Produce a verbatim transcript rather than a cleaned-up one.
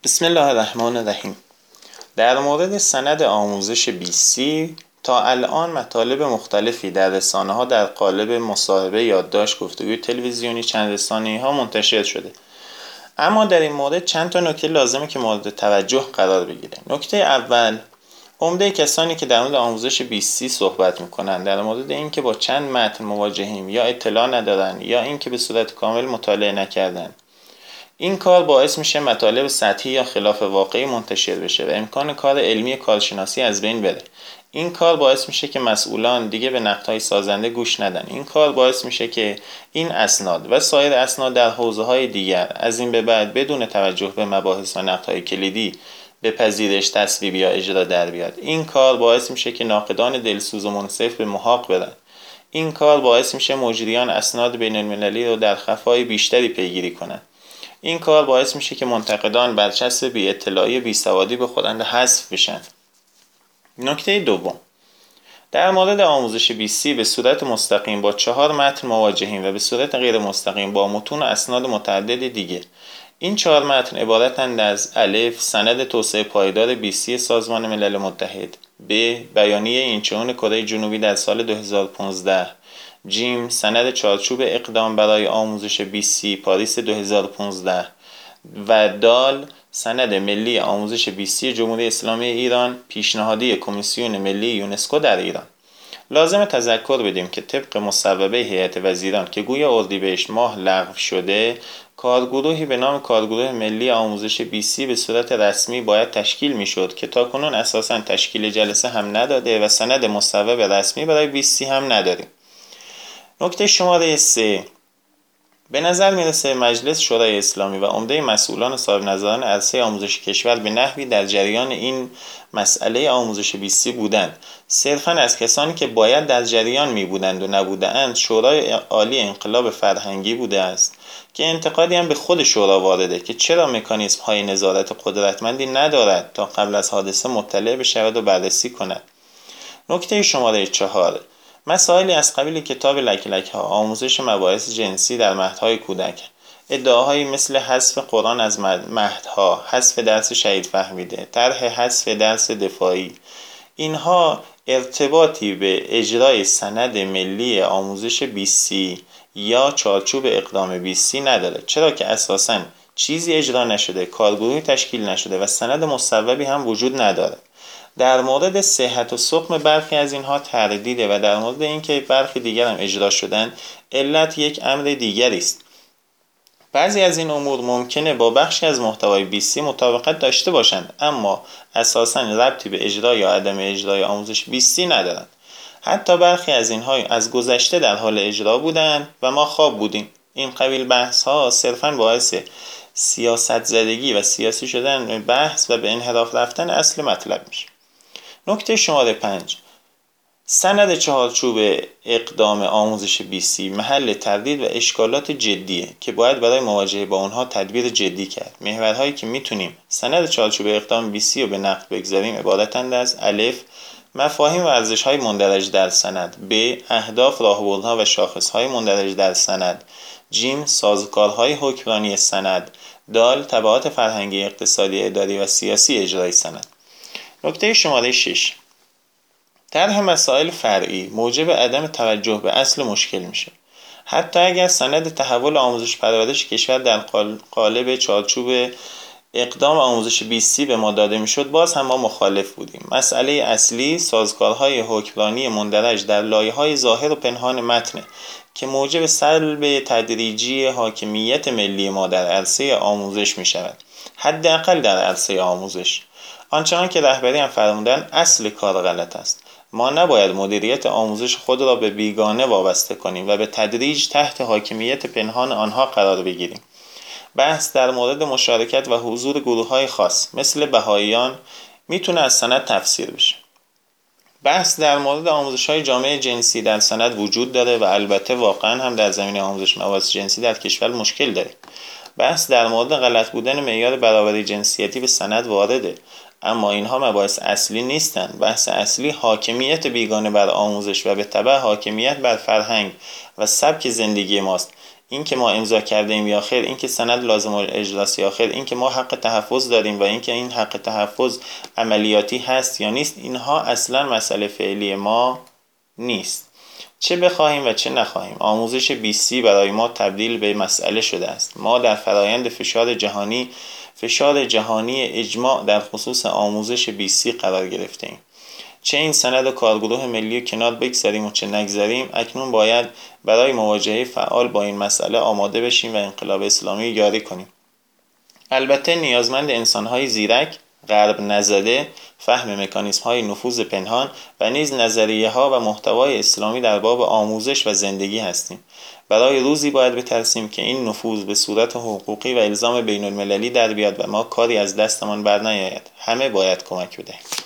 بسم الله الرحمن الرحیم. در مورد سند آموزش بی سی تا الان مطالب مختلفی در رسانه‌ها در قالب مصاحبه، یادداشت، گفتگوی تلویزیونی، چند رسانه‌ای‌ها منتشر شده. اما در این مورد چند تا نکته لازمه که مورد توجه قرار بگیره. نکته اول، عمده کسانی که در مورد آموزش بی سی صحبت میکنن در مورد اینکه با چند متن مواجهیم یا اطلاع ندارن یا اینکه به صورت کامل مطالعه نکردن، این کار باعث میشه مطالب سطحی یا خلاف واقعی منتشر بشه و امکان کار علمی کارشناسی از بین بره. این کار باعث میشه که مسئولان دیگه به نقدهای سازنده گوش ندن. این کار باعث میشه که این اسناد و سایر اسناد در حوزه‌های دیگر از این به بعد بدون توجه به مباحث و نقدهای کلیدی به پذیرش، تصویب یا اجرا در بیاد. این کار باعث میشه که ناقدان دلسوز و منصف به محاق برن. این کار باعث میشه مجریان اسناد بین المللی رو در خفای بیشتری پیگیری کنن. این کار باعث میشه که منتقدان برچسب بی اطلاعی بی سوادی به خودند حذف بشن. نکته دوم، در مورد آموزش بی سی به صورت مستقیم با چهار متن مواجهیم و به صورت غیر مستقیم با متون و اسناد متعدد دیگه. این چهار متن عبارتند از: الف، سند توسعه پایدار بی سی سازمان ملل متحد. ب، بیانیه اینچون کره جنوبی در سال دو هزار و پانزده. جیم، سند چارچوب اقدام برای آموزش بی سی پاریس دو هزار و پانزده. و دال، سند ملی آموزش بی سی جمهوری اسلامی ایران، پیشنهادی کمیسیون ملی یونسکو در ایران. لازم تذکر بدیم که طبق مصوبه هیئت وزیران که گویا اردیبهشت ماه لغو شده، کارگروهی به نام کارگروه ملی آموزش بی سی به صورت رسمی باید تشکیل میشد که تاکنون اساساً تشکیل جلسه هم نداده و سند مصوب رسمی برای بی سی هم نداریم. نکته شماره سه، به نظر میرسه مجلس شورای اسلامی و عمده مسئولان و صاحب نظران عرصه آموزش کشور به نحوی در جریان این مسئله آموزش بی سی بودند. صرفاً از کسانی که باید در جریان می بودند و نبودند شورای عالی انقلاب فرهنگی بوده است که انتقادی هم به خود شورا وارده که چرا مکانیزم های نظارت قدرتمندی ندارد تا قبل از حادثه مطلع بشود و بررسی کند. نکته شماره چهار، مسائلی از قبیل کتاب لک لک ها، آموزش مباحث جنسی در مهدهای کودک، ادعاهایی مثل حذف قرآن از مهدها، حذف درس شهید فهمیده، طرح حذف درس دفاعی، اینها ارتباطی به اجرای سند ملی آموزش بی سی یا چارچوب اقدام بی سی نداره، چرا که اساساً چیزی اجرا نشده، کارگروهی تشکیل نشده و سند مصوبی هم وجود نداره. در مورد صحت و سقم برخی از اینها تردیده و در مورد اینکه برخی دیگر هم اجرا شدن علت یک امر دیگری است. بعضی از این امور ممکنه با بخشی از محتوای بی سی مطابقت داشته باشند اما اساساً ربطی به اجرا یا عدم اجرای آموزش بی سی ندارند. حتی برخی از اینها از گذشته در حال اجرا بودند و ما خواب بودیم. این قبیل بحث ها صرفاً باعث سیاست زدگی و سیاسی شدن بحث و به انحراف رفتن اصل مطلب میشه. نکته شماره پنج، سند چهارچوب اقدام آموزش بی سی محل تردید و اشکالات جدیه که باید برای مواجهه با اونها تدبیر جدی کرد. محورهایی که میتونیم سند چهارچوب اقدام بی سی رو به نقد بگذاریم عبارتند از: الف، مفاهیم و ارزش‌های مندرج در سند. ب، اهداف، راهبردها و شاخص‌های مندرج در سند. جیم، سازوکارهای حکمرانی سند. دال، تبعات فرهنگی، اقتصادی، اداری و سیاسی اجرای سند. نکته شماره شش، طرح مسائل فرعی موجب عدم توجه به اصل مشکل میشه. حتی اگر سند تحول آموزش پرورش کشور در قالب چارچوب اقدام آموزش بی سی به ما داده میشد باز هم ما مخالف بودیم. مسئله اصلی سازوکارهای حکمرانی مندرج در لایه‌های ظاهر و پنهان متن که موجب سلب تدریجی حاکمیت ملی ما در عرصه آموزش میشود، حداقل در عرصه آموزش. آنچنان که رهبری هم فرمودن اصل کار غلط است. ما نباید مدیریت آموزش خود را به بیگانه وابسته کنیم و به تدریج تحت حاکمیت پنهان آنها قرار بگیریم. بحث در مورد مشارکت و حضور گروه‌های خاص مثل بهائیان میتونه از سند تفسیر بشه. بحث در مورد آموزش‌های جامعه جنسی در سند وجود داره و البته واقعا هم در زمینه آموزش مباحث جنسی در کشور مشکل داره. بحث در مورد غلط بودن معیار برابری جنسیتی به سند وارده، اما اینها مباحث اصلی نیستند. بحث اصلی حاکمیت بیگانه بر آموزش و به تبع حاکمیت بر فرهنگ و سبک زندگی ماست. این که ما امضا کرده ایم یا خیر، این که سند لازم الاجراست یا خیر، این که ما حق تحفظ داریم و این که این حق تحفظ عملیاتی هست یا نیست، اینها اصلا مسئله فعلی ما نیست. چه بخواهیم و چه نخواهیم، آموزش بیست سی برای ما تبدیل به مسئله شده است. ما در فرایند فشار جهانی فشار جهانی اجماع در خصوص آموزش بیست سی قرار گرفتیم. چه این سند کارگروه ملی کنار بگذاریم و چه نگذاریم، اکنون باید برای مواجهه فعال با این مسئله آماده بشیم و انقلاب اسلامی یاری کنیم. البته نیازمند انسان‌های زیرک، غرب نزده، فهم مکانیزم‌های نفوذ پنهان و نیز نظریه‌ها و محتوای اسلامی در باب آموزش و زندگی هستیم. برای روزی باید بترسیم که این نفوذ به صورت حقوقی و الزام بین‌المللی در بیاد و ما کاری از دستمان بر نیاید. همه باید کمک بدهیم.